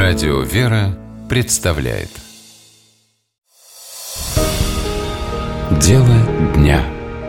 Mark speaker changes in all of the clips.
Speaker 1: Радио «Вера» представляет Дело дня.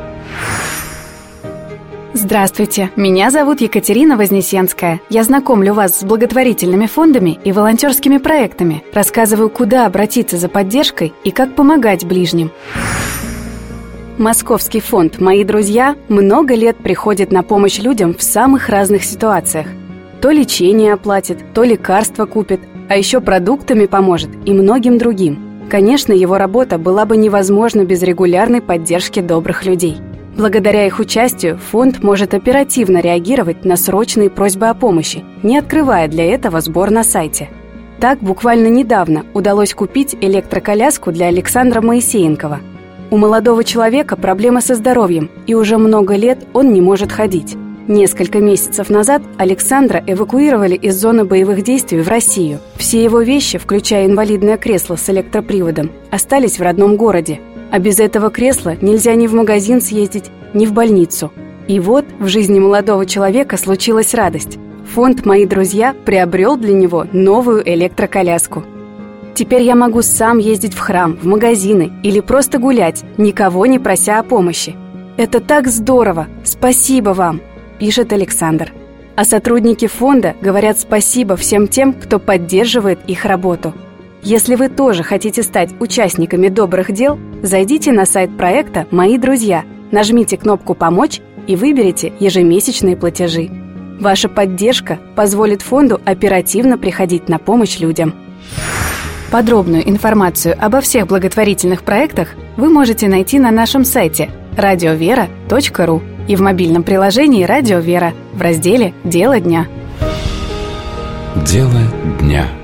Speaker 2: Здравствуйте, меня зовут Екатерина Вознесенская. Я знакомлю вас с благотворительными фондами и волонтерскими проектами, рассказываю, куда обратиться за поддержкой и как помогать ближним. Московский фонд «Мои друзья» много лет приходит на помощь людям в самых разных ситуациях. То лечение оплатит, то лекарства купит, а еще продуктами поможет и многим другим. Конечно, его работа была бы невозможна без регулярной поддержки добрых людей. Благодаря их участию фонд может оперативно реагировать на срочные просьбы о помощи, не открывая для этого сбор на сайте. Так, буквально недавно удалось купить электроколяску для Александра Моисеенкова. У молодого человека проблемы со здоровьем, и уже много лет он не может ходить. Несколько месяцев назад Александра эвакуировали из зоны боевых действий в Россию. Все его вещи, включая инвалидное кресло с электроприводом, остались в родном городе. А без этого кресла нельзя ни в магазин съездить, ни в больницу. И вот в жизни молодого человека случилась радость. Фонд «Мои друзья» приобрел для него новую электроколяску. Теперь я могу сам ездить в храм, в магазины или просто гулять, никого не прося о помощи. Это так здорово! Спасибо вам! Пишет Александр. А сотрудники фонда говорят спасибо всем тем, кто поддерживает их работу. Если вы тоже хотите стать участниками добрых дел, зайдите на сайт проекта «Мои друзья», нажмите кнопку «Помочь» и выберите ежемесячные платежи. Ваша поддержка позволит фонду оперативно приходить на помощь людям. Подробную информацию обо всех благотворительных проектах вы можете найти на нашем сайте radiovera.ru и в мобильном приложении «Радио Вера» в разделе «Дело дня».
Speaker 1: Дело дня.